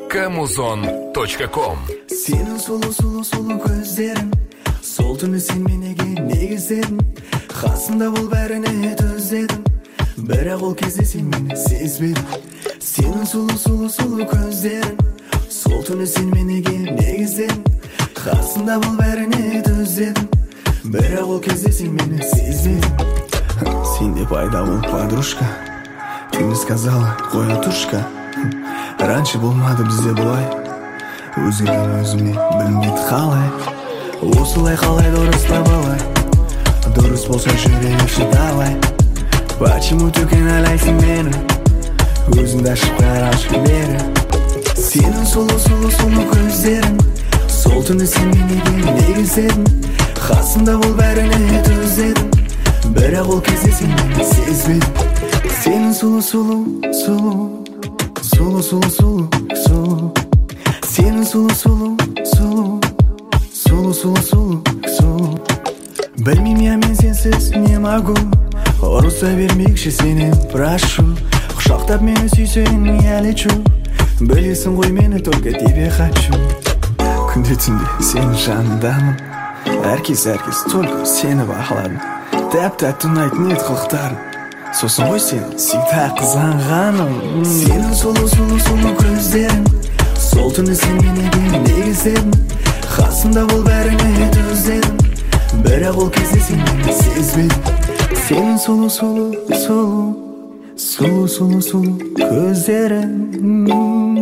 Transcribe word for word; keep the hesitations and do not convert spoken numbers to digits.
камузон точка ком. Сенің сұлу сұлу сұлу көздерің, сол түні сен менеге негіздедің, қасында бол бәріне төздедің, бірақ ол кезде сен мені сезбедің. Сенің сұлу сұлу сұлу көздерің, сол түні сен менеге негіздедің, қасында бол бәріне төздедің, бірақ ол кезде сен мені сезбедің. Сен де пайда бол, подружка, ты мне сказала, қой отушка. Раньше болмады бізде бұлай, өзгерген өзіме білмейді қалай. Осылай қалай дұрыс табалай, дұрыс болса жүрейікші давай. Почему ты кінәлайсың мені, өзіңді ашып қарашы бері. Сенің сұлу сұлу сұлу көздерің, сол түні сен менеге негіздедің, қасымда бол бәріне төздедің, бірақ ол кезде сен мені сезбедің. Сенің сұлу сұлу сұлу Сұлу, сұлу, сұлу, сұлу. Сенің сұлу, сұлу, сұлу. Сұлу, сұлу, сұлу, сұлу. Білмейм я мен сенсіз не могу, ұрыса бермекші сені прошу. Құшақтап мені сүйсең я лечу, білесің ғой мені только тебе хочу. Күнде түнде сенің жанындамын, әркез әркез только сені бақыладым. Тәп-тәтті ұнайтын ет қылықтарың, сосын ғой сен всегда қызғанғаным. Сенің сұлу сұлу сұлу көздерің, сол түні сен менеге негіздедің, қасымда бол бәріне төздедің, бірақ ол кезде сен мені сезбедің. Сенің сұлу сұлу сұлу Сұлу сұлу сұлу көздерің.